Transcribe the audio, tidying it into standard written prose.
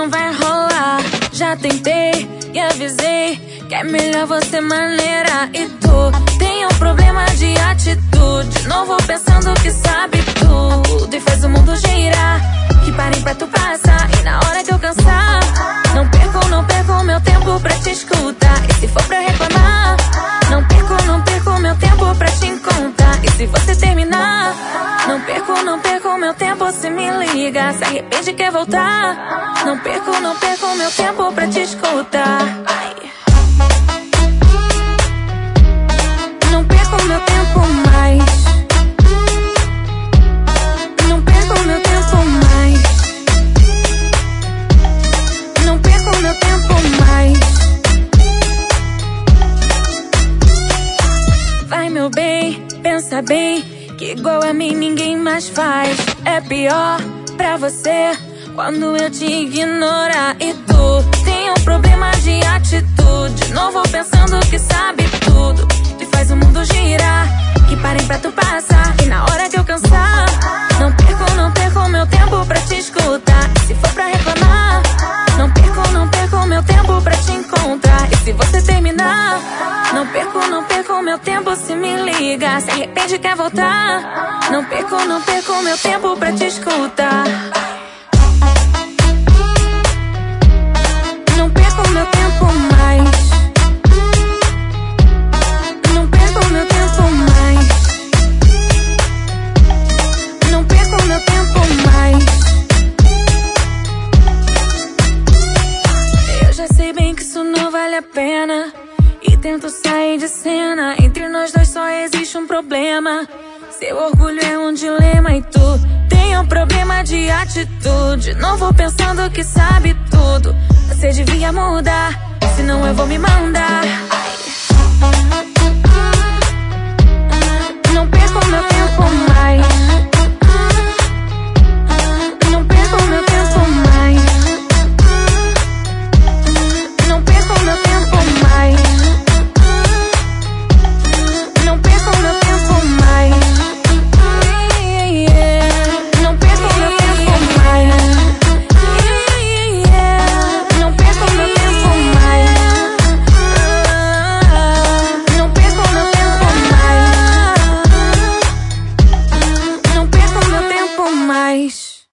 não vai rolar. Já tentei e avisei que é melhor você maneira. E tu tem um problema de atitude, de novo pensando que sabe tudo e faz o mundo girar. Que parem pra tu passar e na hora que eu cansar, não perco meu tempo pra te escutar. E se for pra reclamar, não perco meu tempo pra te encontrar. E se você terminar, não perco meu tempo se me liga. Se arrepende e quer voltar, não perco meu tempo pra te escutar. Ai. Não perco meu tempo mais. Não perco meu tempo mais. Não perco meu tempo mais. Vai, meu bem, pensa bem, que igual a mim ninguém mais faz. É pior pra você quando eu te ignorar. E tu tem um problema de atitude, de novo pensando que sabe tudo e faz o mundo girar. Que parem pra tu passar e na hora que eu cansar, não perco meu tempo pra te escutar. E se for pra reclamar, não perco meu tempo pra te encontrar. E se você terminar, não perco meu tempo se me liga. Se arrepende e quer voltar, não perco meu tempo pra te escutar. Não perco meu tempo mais. Não perco meu tempo mais. Não perco meu tempo mais. Eu já sei bem que isso não vale a pena e tento sair de cena. Entre nós dois só existe um problema. Seu orgulho é um dilema e tu tem um problema de atitude, não vou pensando que sabe tudo. Você devia mudar, senão eu vou me mandar. Ai. Não perco meu tempo mais.